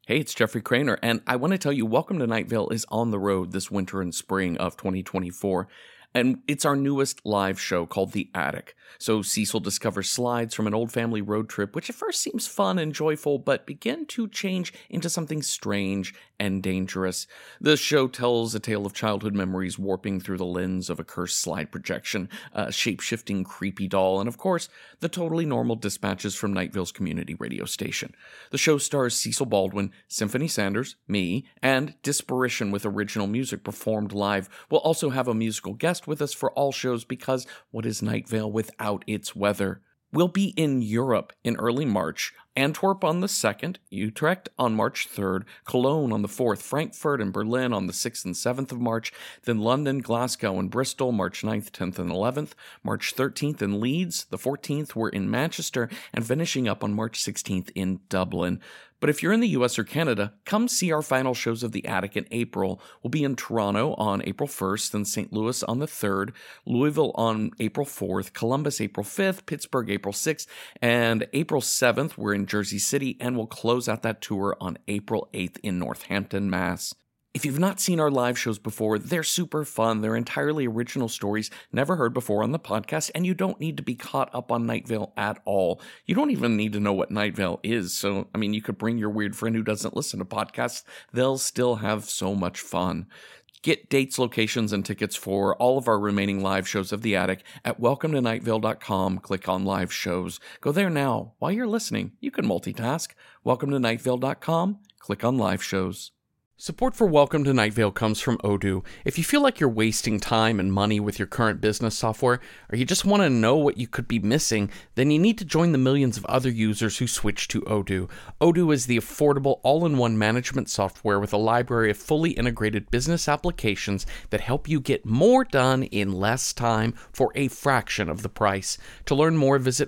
Hey, it's Jeffrey Craner, and I want to tell you, Welcome to Night Vale is on the road this winter and spring of 2024, and it's our newest live show called The Attic. So Cecil discovers slides from an old family road trip, which at first seems fun and joyful, but begin to change into something strange and dangerous. The show tells a tale of childhood memories warping through the lens of a cursed slide projection, a shape-shifting creepy doll, and of course, the totally normal dispatches from Night Vale's community radio station. The show stars Cecil Baldwin, Symphony Sanders, me, and Disparition with original music performed live. We'll also have a musical guest with us for all shows because what is Night Vale without its weather? We'll be in Europe in early March, Antwerp on the 2nd, Utrecht on March 3rd, Cologne on the 4th, Frankfurt and Berlin on the 6th and 7th of March, then London, Glasgow, and Bristol March 9th, 10th, and 11th, March 13th in Leeds, the 14th we're in Manchester, and finishing up on March 16th in Dublin. But if you're in the US or Canada, come see our final shows of The Attic in April. We'll be in Toronto on April 1st, then St. Louis on the 3rd, Louisville on April 4th, Columbus April 5th, Pittsburgh April 6th, and April 7th we're in Jersey City, and we'll close out that tour on April 8th in Northampton, Mass. If you've not seen our live shows before, they're super fun. They're entirely original stories never heard before on the podcast, and you don't need to be caught up on Night Vale at all. You don't even need to know what Night Vale is. So, you could bring your weird friend who doesn't listen to podcasts. They'll still have so much fun. Get dates, locations, and tickets for all of our remaining live shows of The Attic at welcometonightvale.com. Click on live shows. Go there now. While you're listening, you can multitask. Welcometonightvale.com. Click on live shows. Support for Welcome to Night Vale comes from Odoo. If you feel like you're wasting time and money with your current business software, or you just want to know what you could be missing, then you need to join the millions of other users who switch to Odoo. Odoo is the affordable all-in-one management software with a library of fully integrated business applications that help you get more done in less time for a fraction of the price. To learn more, visit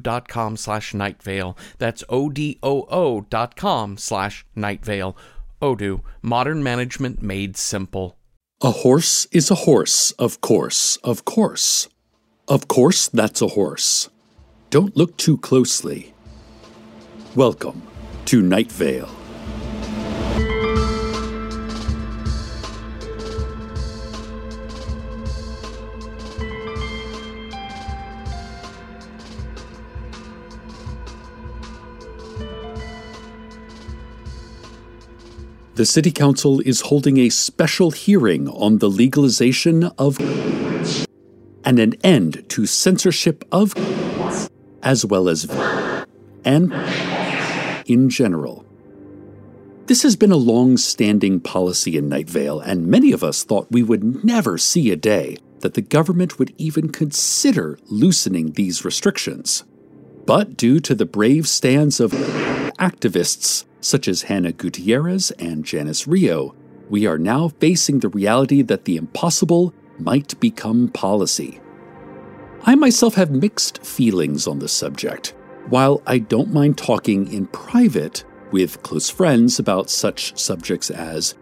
odoo.com/nightvale. That's odoo.com/nightvale. Odoo, modern management made simple. A horse is a horse, of course, of course. Of course, that's a horse. Don't look too closely. Welcome to Night Vale. The City Council is holding a special hearing on the legalization of and an end to censorship of as well as and in general. This has been a long-standing policy in Night Vale, and many of us thought we would never see a day that the government would even consider loosening these restrictions. But due to the brave stands of activists such as Hannah Gutierrez and Janice Rio, we are now facing the reality that the impossible might become policy. I myself have mixed feelings on the subject. While I don't mind talking in private with close friends about such subjects as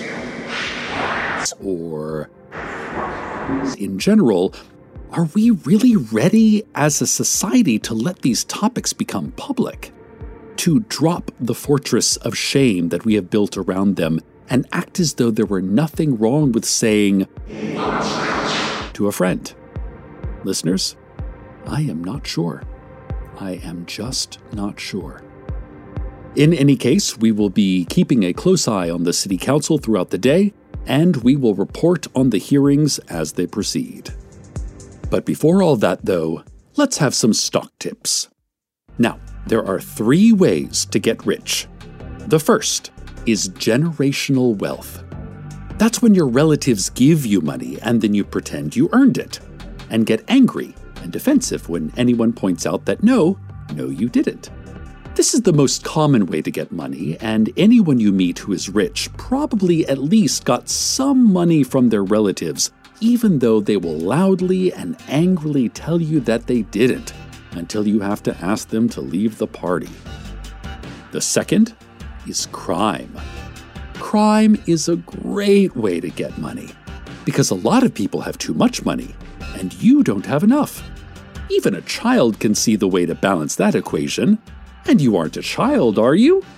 or in general, are we really ready as a society to let these topics become public? To drop the fortress of shame that we have built around them and act as though there were nothing wrong with saying to a friend. Listeners, I am not sure. I am just not sure. In any case, we will be keeping a close eye on the City Council throughout the day, and we will report on the hearings as they proceed. But before all that, though, let's have some stock tips. Now, there are 3 ways to get rich. The first is generational wealth. That's when your relatives give you money and then you pretend you earned it, and get angry and defensive when anyone points out that no, you didn't. This is the most common way to get money, and anyone you meet who is rich probably at least got some money from their relatives, even though they will loudly and angrily tell you that they didn't, until you have to ask them to leave the party. The second is crime. Crime is a great way to get money, because a lot of people have too much money, and you don't have enough. Even a child can see the way to balance that equation. And you aren't a child, are you?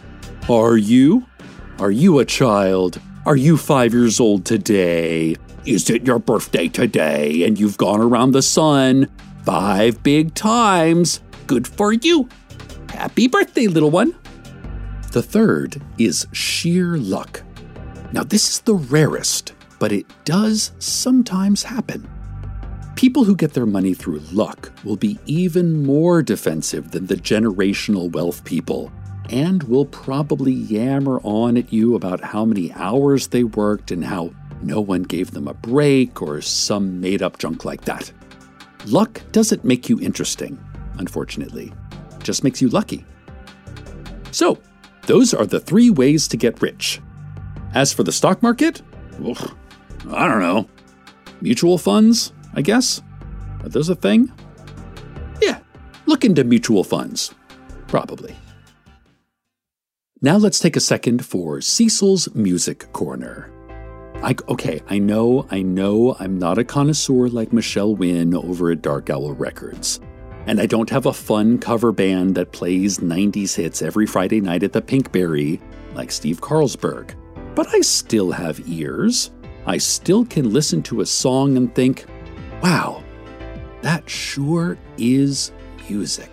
Are you? Are you a child? Are you 5 years old today? Is it your birthday today and you've gone around the sun 5 big times? Good for you. Happy birthday, little one. The third is sheer luck. Now, this is the rarest, but it does sometimes happen. People who get their money through luck will be even more defensive than the generational wealth people and will probably yammer on at you about how many hours they worked and how no one gave them a break or some made-up junk like that. Luck doesn't make you interesting, unfortunately. It just makes you lucky. So, those are the 3 ways to get rich. As for the stock market, I don't know. Mutual funds, I guess? Are those a thing? Yeah, look into mutual funds. Probably. Now let's take a second for Cecil's Music Corner. I know I'm not a connoisseur like Michelle Wynn over at Dark Owl Records. And I don't have a fun cover band that plays 90s hits every Friday night at the Pinkberry like Steve Carlsberg. But I still have ears. I still can listen to a song and think, wow, that sure is music.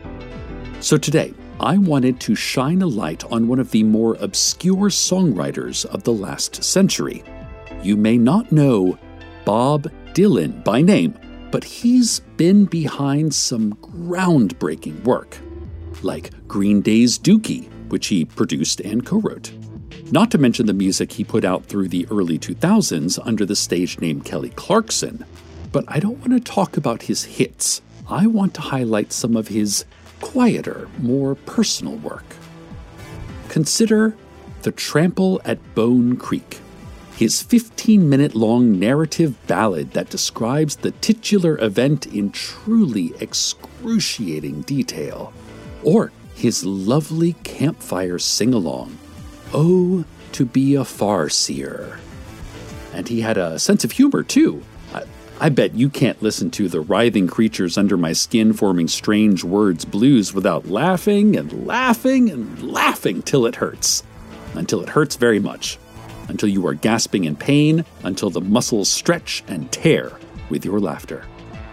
So today, I wanted to shine a light on one of the more obscure songwriters of the last century. You may not know Bob Dylan by name, but he's been behind some groundbreaking work, like Green Day's Dookie, which he produced and co-wrote. Not to mention the music he put out through the early 2000s under the stage name Kelly Clarkson. But I don't want to talk about his hits. I want to highlight some of his quieter, more personal work. Consider The Trample at Bone Creek, his 15-minute-long narrative ballad that describes the titular event in truly excruciating detail. Or his lovely campfire sing-along, Oh, to be a Farseer. And he had a sense of humor, too. I bet you can't listen to the writhing creatures under my skin forming strange words blues without laughing and laughing and laughing till it hurts. Until it hurts very much. Until you are gasping in pain, until the muscles stretch and tear with your laughter.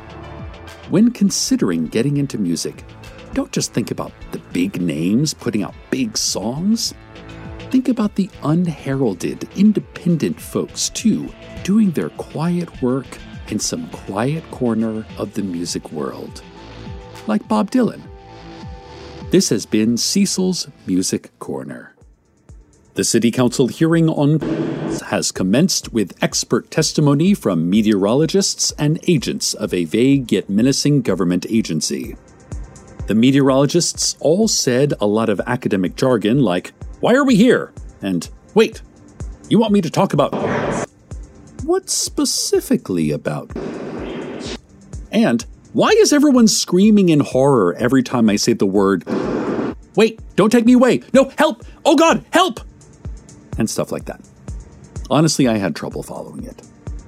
When considering getting into music, don't just think about the big names putting out big songs. Think about the unheralded, independent folks, too, doing their quiet work in some quiet corner of the music world. Like Bob Dylan. This has been Cecil's Music Corner. The City Council hearing on has commenced with expert testimony from meteorologists and agents of a vague yet menacing government agency. The meteorologists all said a lot of academic jargon like, "Why are we here?" And, "Wait, you want me to talk about..." What specifically about? And, "Why is everyone screaming in horror every time I say the word, wait, don't take me away, no, help, oh God, help!" And stuff like that. Honestly, I had trouble following it.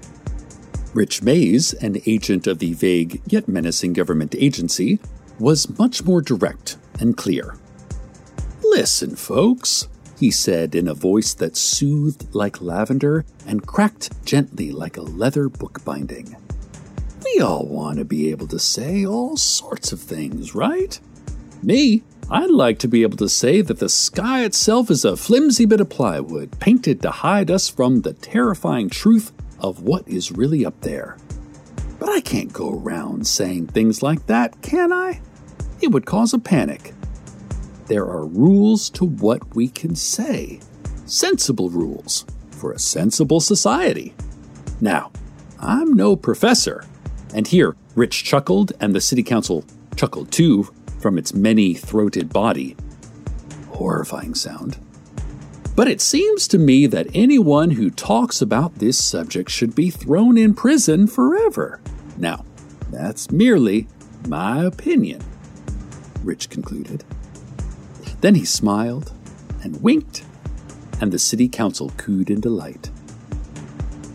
Rich Mays, an agent of the vague yet menacing government agency, was much more direct and clear. "Listen, folks," he said in a voice that soothed like lavender and cracked gently like a leather bookbinding. "We all want to be able to say all sorts of things, right? Me, I'd like to be able to say that the sky itself is a flimsy bit of plywood painted to hide us from the terrifying truth of what is really up there. But I can't go around saying things like that, can I? It would cause a panic. There are rules to what we can say. Sensible rules for a sensible society. Now, I'm no professor." And here, Rich chuckled, and the city council chuckled too, from its many-throated body. Horrifying sound. "But it seems to me that anyone who talks about this subject should be thrown in prison forever. Now, that's merely my opinion," Rich concluded. Then he smiled and winked, and the city council cooed in delight.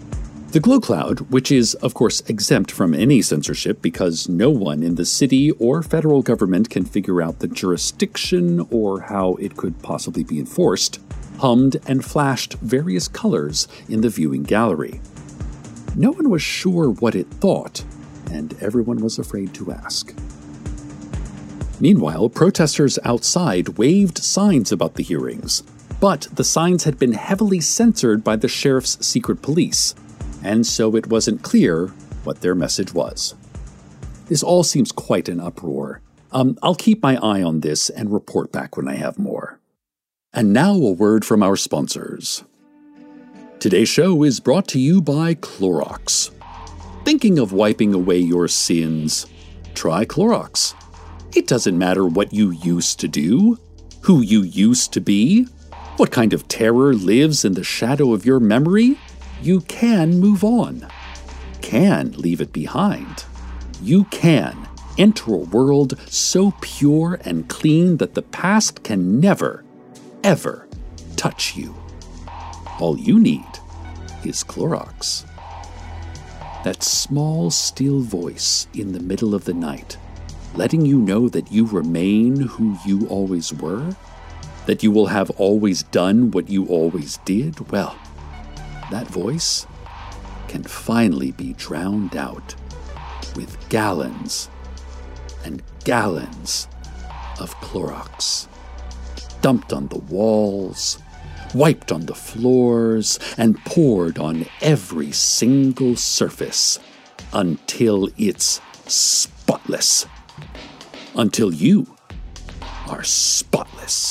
The Glow Cloud, which is, of course, exempt from any censorship because no one in the city or federal government can figure out the jurisdiction or how it could possibly be enforced, hummed and flashed various colors in the viewing gallery. No one was sure what it thought, and everyone was afraid to ask. Meanwhile, protesters outside waved signs about the hearings, but the signs had been heavily censored by the sheriff's secret police, and so it wasn't clear what their message was. This all seems quite an uproar. I'll keep my eye on this and report back when I have more. And now a word from our sponsors. Today's show is brought to you by Clorox. Thinking of wiping away your sins? Try Clorox. It doesn't matter what you used to do, who you used to be, what kind of terror lives in the shadow of your memory. You can move on. Can leave it behind. You can enter a world so pure and clean that the past can never, ever touch you. All you need is Clorox. That small, still voice in the middle of the night, letting you know that you remain who you always were, that you will have always done what you always did. Well, that voice can finally be drowned out with gallons and gallons of Clorox, dumped on the walls, wiped on the floors, and poured on every single surface until it's spotless. Until you are spotless.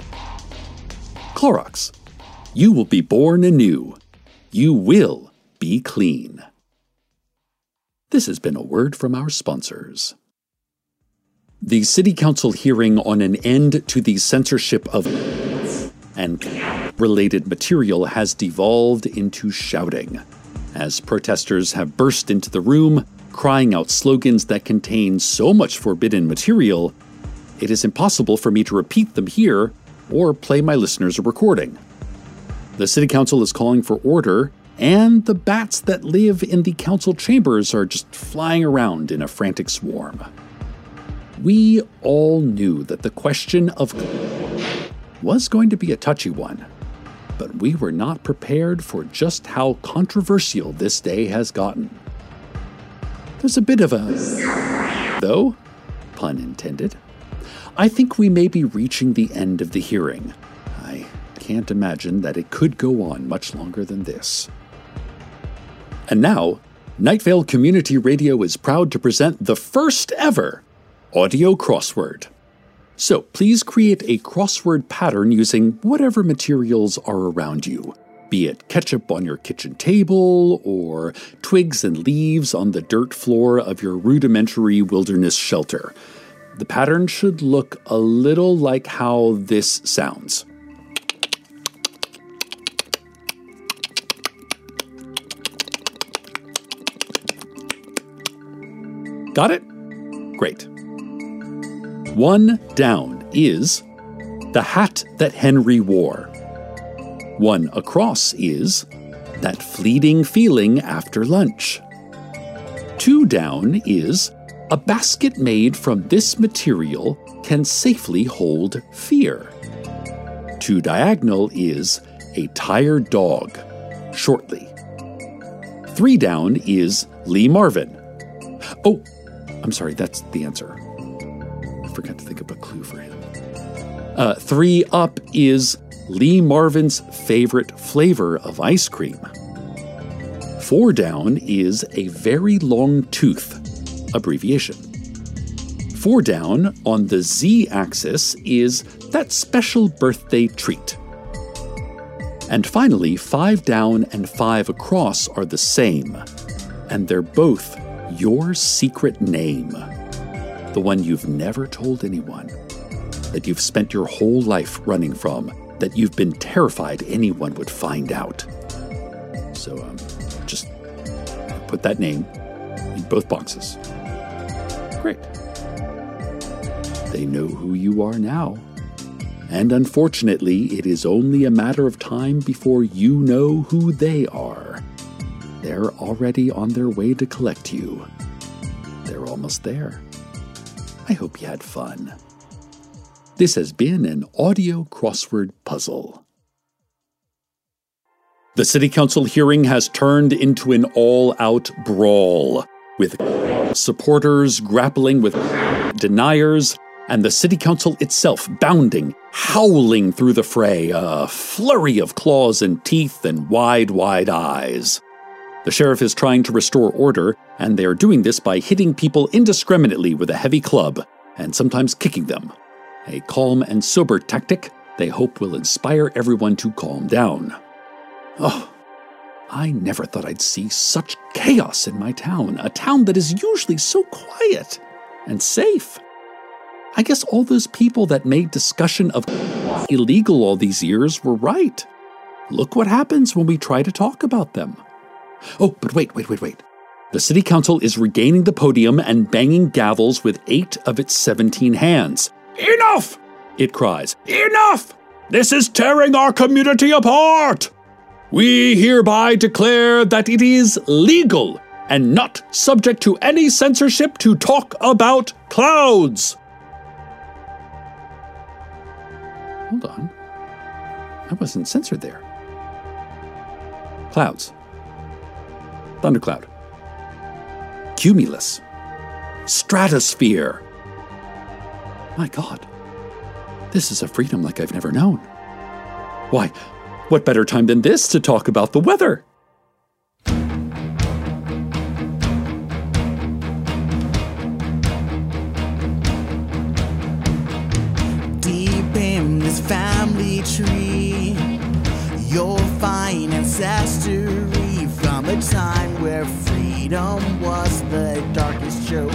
Clorox, you will be born anew. You will be clean. This has been a word from our sponsors. The City Council hearing on an end to the censorship of and related material has devolved into shouting, as protesters have burst into the room, crying out slogans that contain so much forbidden material, it is impossible for me to repeat them here or play my listeners a recording. The City Council is calling for order, and the bats that live in the council chambers are just flying around in a frantic swarm. We all knew that the question of was going to be a touchy one, but we were not prepared for just how controversial this day has gotten. There's a bit of a though, pun intended. I think we may be reaching the end of the hearing. I can't imagine that it could go on much longer than this. And now, Night Vale Community Radio is proud to present the first ever audio crossword. So please create a crossword pattern using whatever materials are around you, be it ketchup on your kitchen table or twigs and leaves on the dirt floor of your rudimentary wilderness shelter. The pattern should look a little like how this sounds. Got it? Great. One down is the hat that Henry wore. One across is that fleeting feeling after lunch. Two down is a basket made from this material can safely hold fear. Two diagonal is a tired dog, shortly. Three down is Lee Marvin. Oh, I'm sorry, that's the answer. I forgot to think of a clue for him. Three up is Lee Marvin's favorite flavor of ice cream. Four down is a very long tooth, abbreviation. Four down on the Z-axis is that special birthday treat. And finally, 5 down and 5 across are the same, and they're both your secret name. The one you've never told anyone, that you've spent your whole life running from, that you've been terrified anyone would find out. So just put that name in both boxes. Great. They know who you are now. And unfortunately, it is only a matter of time before you know who they are. They're already on their way to collect you. They're almost there. I hope you had fun. This has been an audio crossword puzzle. The City Council hearing has turned into an all-out brawl, with supporters grappling with deniers, and the City Council itself bounding, howling through the fray, a flurry of claws and teeth and wide, wide eyes. The sheriff is trying to restore order, and they are doing this by hitting people indiscriminately with a heavy club, and sometimes kicking them. A calm and sober tactic they hope will inspire everyone to calm down. Oh, I never thought I'd see such chaos in my town, a town that is usually so quiet and safe. I guess all those people that made discussion of illegal all these years were right. Look what happens when we try to talk about them. Oh, but wait. The City Council is regaining the podium and banging gavels with 8 of its 17 hands. Enough! It cries. Enough! This is tearing our community apart! We hereby declare that it is legal and not subject to any censorship to talk about clouds. Hold on. I wasn't censored there. Clouds. Thundercloud. Cumulus. Stratosphere. My God. This is a freedom like I've never known. Why, what better time than this to talk about the weather? Deep in this family tree, you'll find ancestry from a time where freedom was the darkest joke.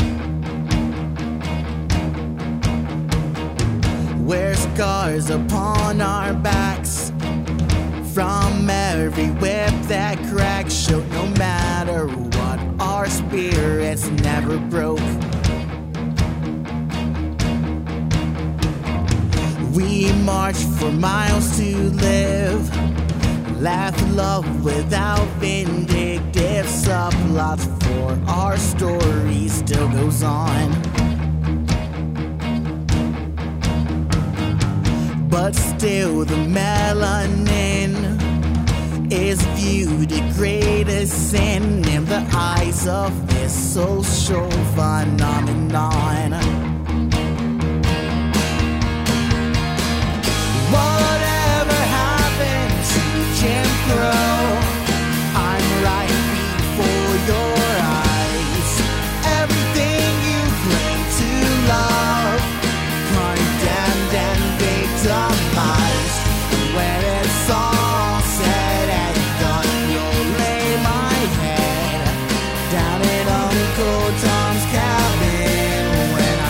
Wear scars upon our backs from every whip that cracks. Show no matter what, our spirits never broke. We march for miles to live, laugh, love without vindictive subplots, for our story still goes on. But still the melanin is viewed a greatest sin in the eyes of this social phenomenon. Whatever happened to Jim Crow? I'm right before your eyes. Everything you claim to love, condemned and victimized. When it's all said and done, you'll lay my head down in Uncle Tom's cabin when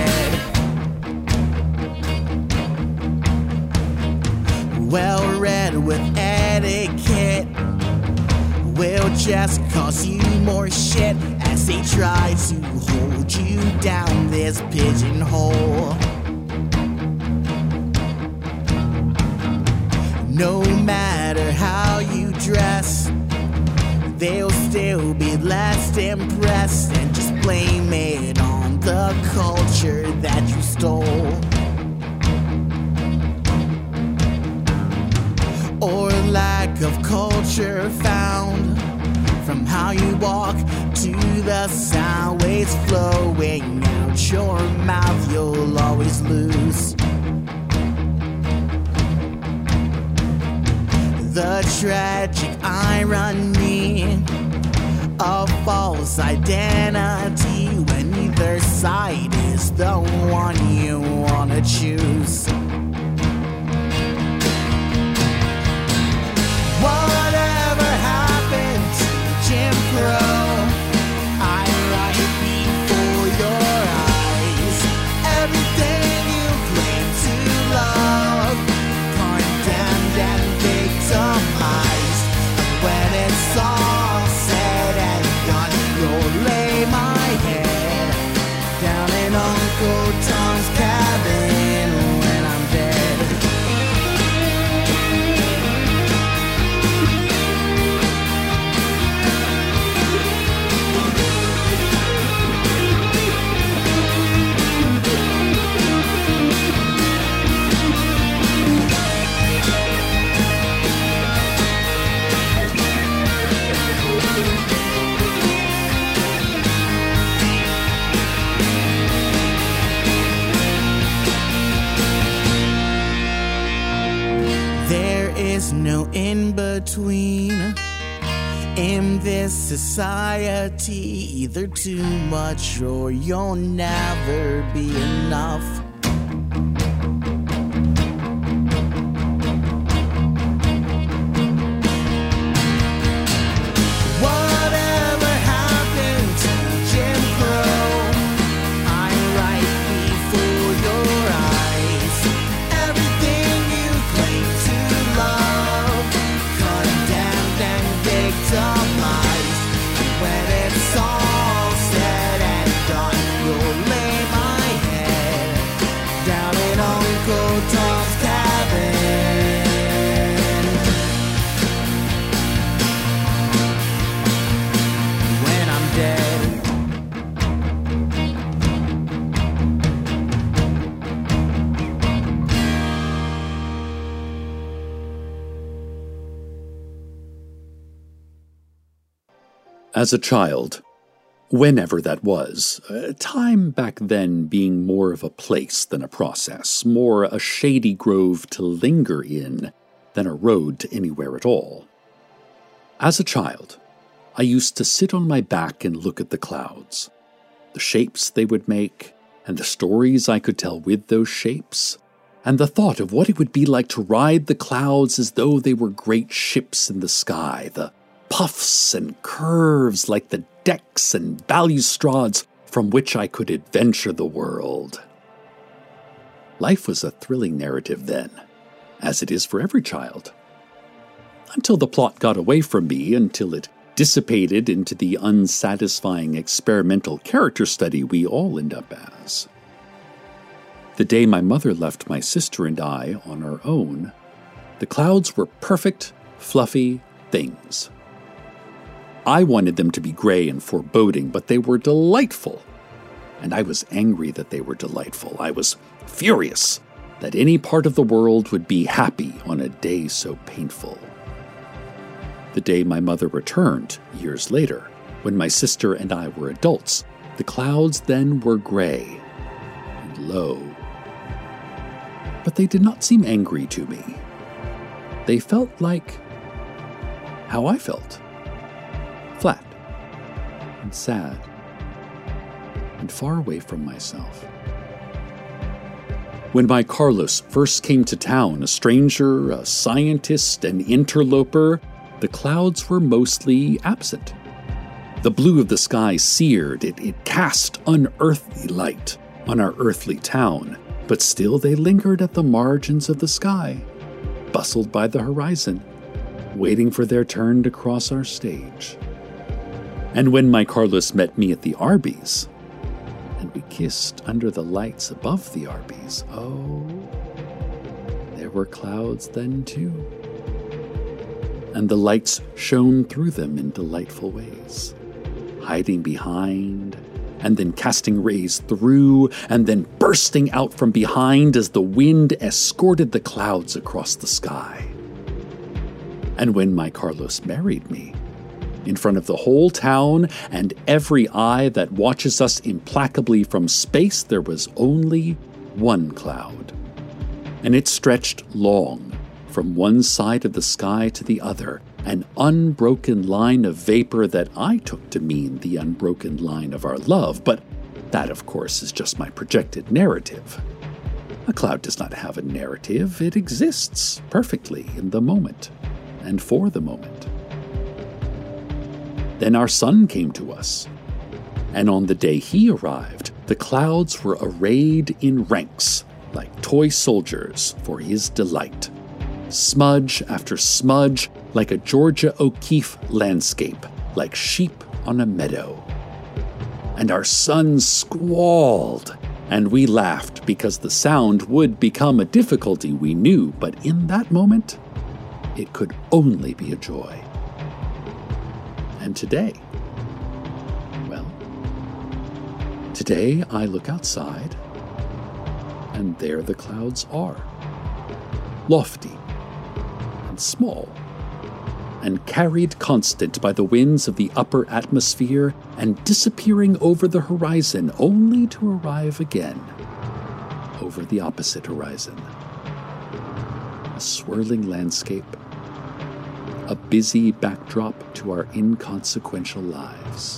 I'm dead. Well read with etiquette will just cause you more shit as they try to hold you down this pigeonhole. No matter how you dress, they'll still be less impressed and just blame it on the culture that you stole. Or lack of culture found from how you walk to the sound waves flowing out your mouth, you'll always lose. The tragic irony of false identity when neither side is the one you wanna choose. Whatever happened to Jim Crow? I'm right before your eyes. Everything you claim to love, condemned and victimized. When it's all said and done, you'll lay my head down in Uncle Tom's cabin when I'm is no in-between in this society. Either too much or you'll never be enough. As a child, whenever that was, time back then being more of a place than a process, more a shady grove to linger in than a road to anywhere at all. As a child, I used to sit on my back and look at the clouds, the shapes they would make, and the stories I could tell with those shapes, and the thought of what it would be like to ride the clouds as though they were great ships in the sky, the puffs and curves like the decks and balustrades from which I could adventure the world. Life was a thrilling narrative then, as it is for every child. Until the plot got away from me, until it dissipated into the unsatisfying experimental character study we all end up as. The day my mother left my sister and I on our own, the clouds were perfect, fluffy things. I wanted them to be gray and foreboding, but they were delightful. And I was angry that they were delightful. I was furious that any part of the world would be happy on a day so painful. The day my mother returned, years later, when my sister and I were adults, the clouds then were gray and low. But they did not seem angry to me. They felt like how I felt. Flat and sad and far away from myself. When my Carlos first came to town, a stranger, a scientist, an interloper, the clouds were mostly absent. The blue of the sky seared, it cast unearthly light on our earthly town, but still they lingered at the margins of the sky, bustled by the horizon, waiting for their turn to cross our stage. And when my Carlos met me at the Arby's, and we kissed under the lights above the Arby's, oh, there were clouds then too. And the lights shone through them in delightful ways, hiding behind, and then casting rays through, and then bursting out from behind as the wind escorted the clouds across the sky. And when my Carlos married me, in front of the whole town and every eye that watches us implacably from space, there was only one cloud. And it stretched long from one side of the sky to the other, an unbroken line of vapor that I took to mean the unbroken line of our love, but that, of course, is just my projected narrative. A cloud does not have a narrative. It exists perfectly in the moment and for the moment. Then our son came to us, and on the day he arrived, the clouds were arrayed in ranks like toy soldiers for his delight. Smudge after smudge, like a Georgia O'Keeffe landscape, like sheep on a meadow. And our son squalled, and we laughed because the sound would become a difficulty, we knew, but in that moment, it could only be a joy. And today, well, today I look outside, and there the clouds are, lofty and small, and carried constant by the winds of the upper atmosphere and disappearing over the horizon only to arrive again over the opposite horizon. A swirling landscape a busy backdrop to our inconsequential lives.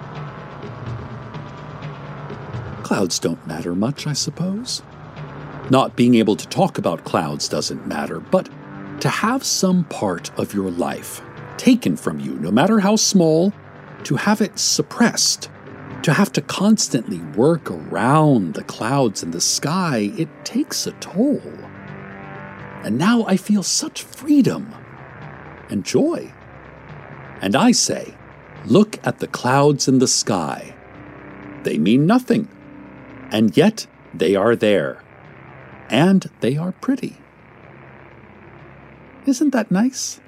Clouds don't matter much, I suppose. Not being able to talk about clouds doesn't matter, but to have some part of your life taken from you, no matter how small, to have it suppressed, to have to constantly work around the clouds in the sky, it takes a toll. And now I feel such freedom and joy. And I say, look at the clouds in the sky. They mean nothing, and yet they are there, and they are pretty. Isn't that nice?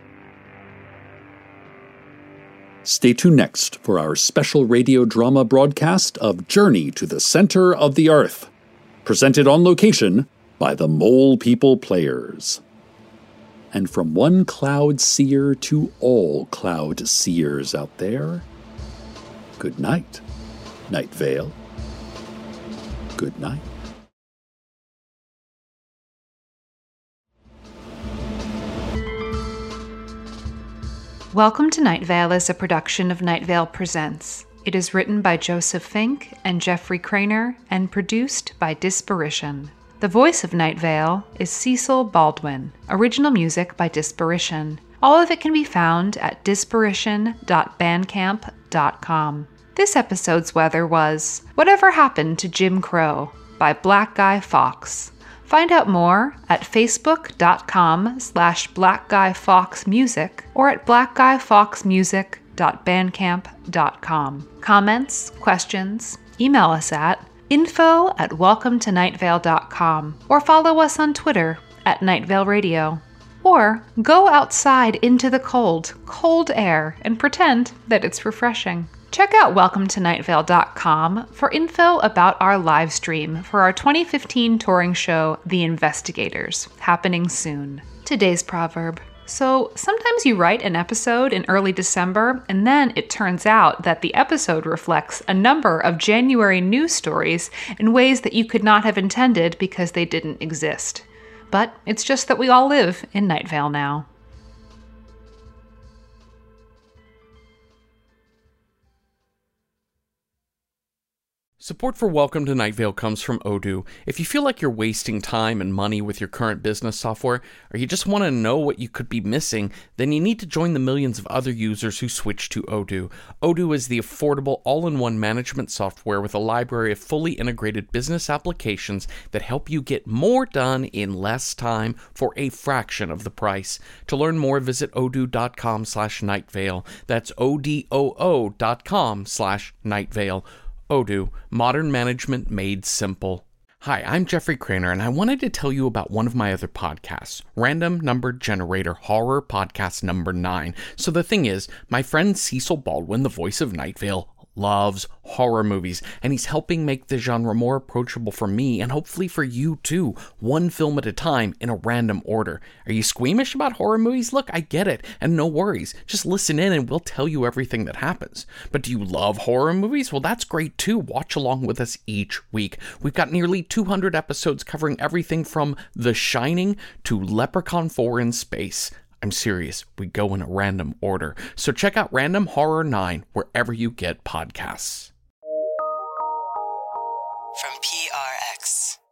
Stay tuned next for our special radio drama broadcast of Journey to the Center of the Earth, presented on location by the Mole People Players. And from one cloud seer to all cloud seers out there, good night, Night Vale. Good night. Welcome to Night Vale is a production of Night Vale Presents. It is written by Joseph Fink and Jeffrey Craner and produced by Disparition. The voice of Night Vale is Cecil Baldwin. Original music by Disparition. All of it can be found at disparition.bandcamp.com. This episode's weather was Whatever Happened to Jim Crow by Black Guy Fox. Find out more at facebook.com/blackguyfoxmusic or at blackguyfoxmusic.bandcamp.com. Comments, questions, email us at info@welcometonightvale.com or follow us on Twitter at Night Vale Radio. Or go outside into the cold air and pretend that it's refreshing. Check out welcometonightvale.com for info about our live stream for our 2015 touring show, The Investigators, happening soon. Today's proverb. So sometimes you write an episode in early December, and then it turns out that the episode reflects a number of January news stories in ways that you could not have intended because they didn't exist. But it's just that we all live in Night Vale now. Support for Welcome to Night Vale comes from Odoo. If you feel like you're wasting time and money with your current business software, or you just want to know what you could be missing, then you need to join the millions of other users who switch to Odoo. Odoo is the affordable all-in-one management software with a library of fully integrated business applications that help you get more done in less time for a fraction of the price. To learn more, visit odoo.com/nightvale. That's odoo.com/nightvale. Odoo, modern management made simple. Hi, I'm Jeffrey Craner, and I wanted to tell you about one of my other podcasts, Random Number Generator Horror Podcast number 9. So the thing is, my friend Cecil Baldwin, the voice of Night Vale, loves horror movies, and he's helping make the genre more approachable for me and hopefully for you too, one film at a time in a random order. Are you squeamish about horror movies? Look, I get it, and no worries. Just listen in and we'll tell you everything that happens. But do you love horror movies? Well, that's great too. Watch along with us each week. We've got nearly 200 episodes covering everything from The Shining to Leprechaun 4 in Space. I'm serious, we go in a random order. So check out Random Horror 9 wherever you get podcasts. From PRX.